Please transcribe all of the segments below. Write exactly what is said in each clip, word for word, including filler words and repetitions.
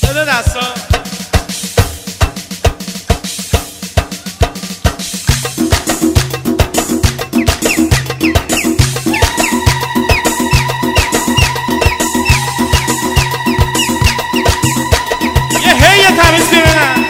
بده دستا. یه هی تمیز ببینم.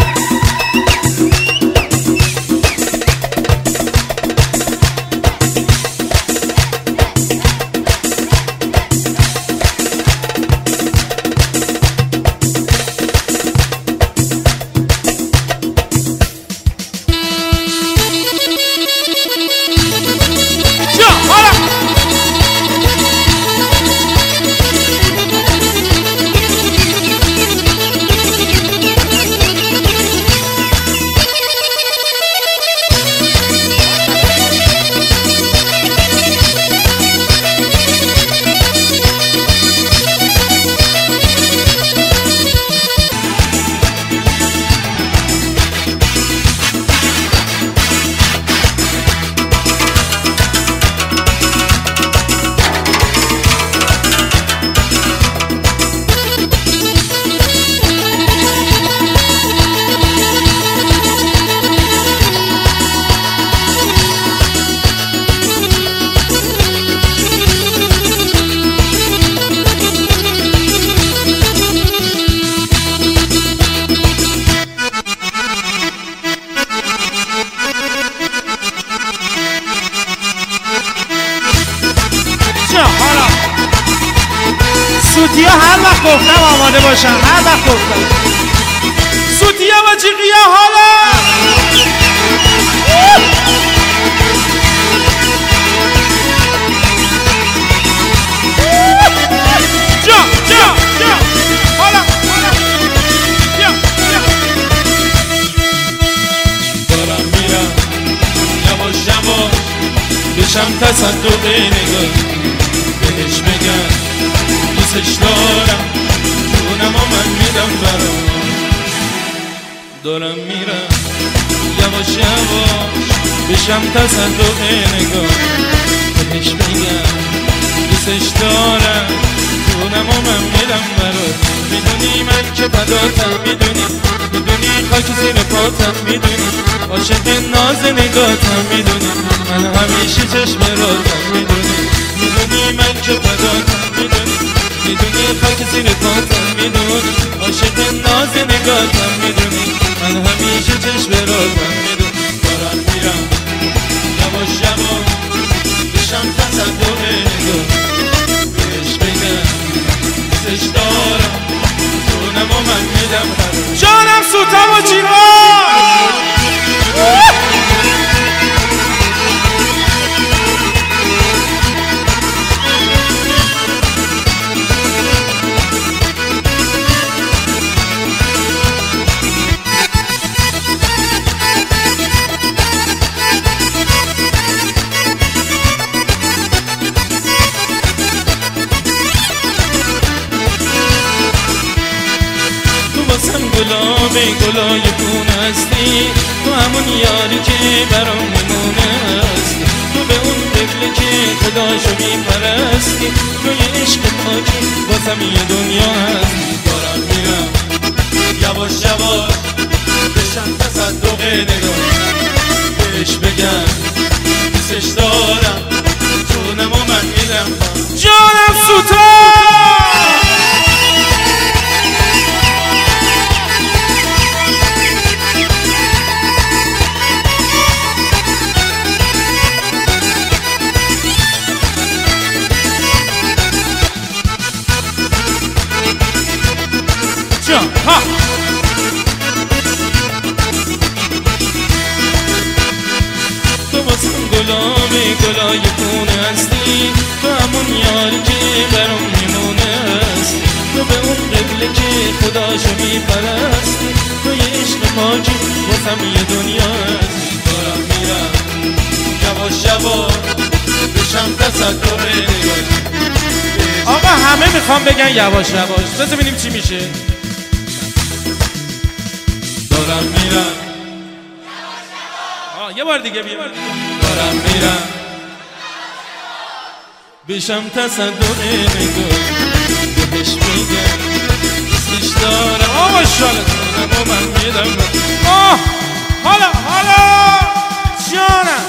سوتیا هر وقت گفتم آماده باشم، هر وقت گفتم سوتیا و جیغیا حالا جا جا جا حالا حالا بیا بیا. دارم میرم یواش یواش بشم تصدق نگاه بهش بگم دوستش دارم جونم و من میدم برام. دارم میرم یواش یواش بشم تصدق نگاه بهش بگم دوستش دارم جونم و من میدم برات. میدونی من که فداتم، میدونی میدونی خاک زیر پاتم، میدونی عاشق ناز نگاتم، میدونی من همیشه چشم راتم، میدونی میدونی من که فداتم، میدونی میدونی خاک زیر پاتم، میدونی عاشق ناز نگاتم، میدونی من همیشه چشم راتم، میدونی. دارم میرم یواش یواش بشم تصدق نگاه بهش بگم دوستش دارم جونم و من میدم برات. جانم سوتم و جیغا گلابی گلای خون هستی، تو همون یاری که برام نمونه هستی، تو به اون طفلی که خداشو میپرستی، توی عشق پاکی واسم یه دنیا هستی. دارم میرم یواش یواش بشم تصدق نگاه بهش بگم دوستش دارم جونم و من میدم جانم سوتا. ها تو واسم گلابی گلای خونه هستی، تو همون یاری که برام میمونه هستی، تو به اون قبله که خداشو میپرستی، توی عشق پاکی واسم یه دنیا هستی. دارم میرم یواش یواش بشم تصدق نگاه. آقا همه میخوام بگن یواش یواش، بذار ببینیم چی میشه. دارم میرم آه یه بار دیگه بیا. دارم میرم بشم تصدق نگاه بهش میگم دوستش دارم. شالتونم و من میدم آه حالا حالا جانم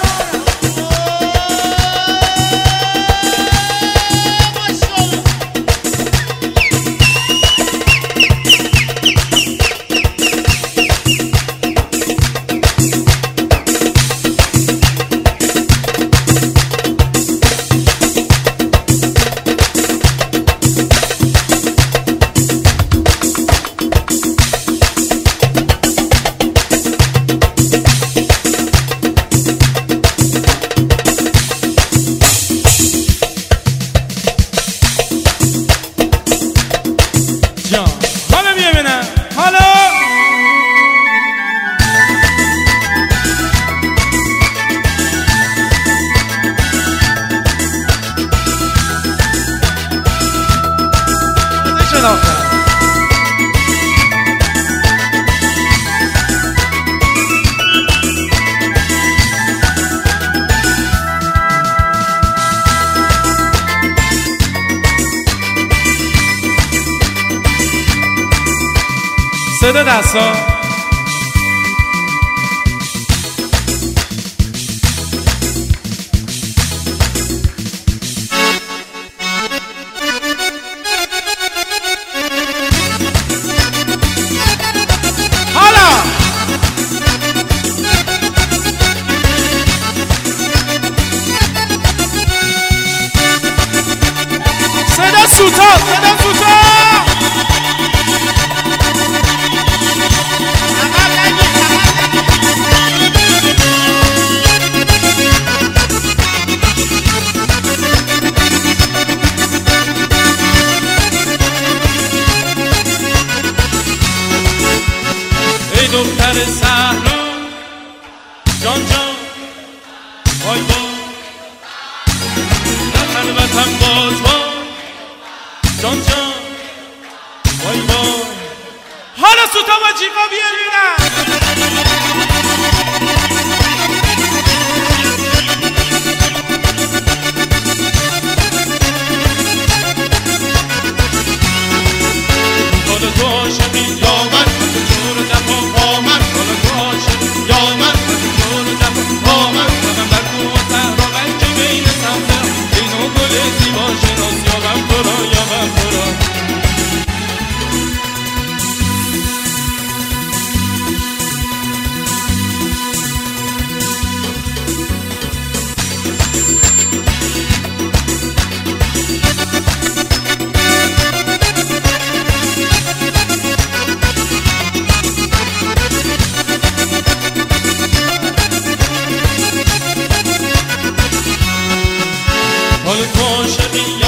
حالا بیا ببینم حالا شناختم صدا دستا حالا صدا سوتا صدا سوتا دختر صحرا جان جان وای وای در خلوتم باز وای جان جان وای وای حالا سوتا و جیغا بیارینم حالا تو عاشقی یا من جور دفا با من حالا تو عاشقی یا من جور دفا با من قدم در کوه و صحرا بلکه بین صحرا این و گل زیبا شناس یا غم تو را یا غم تو را حالا تو عاشقی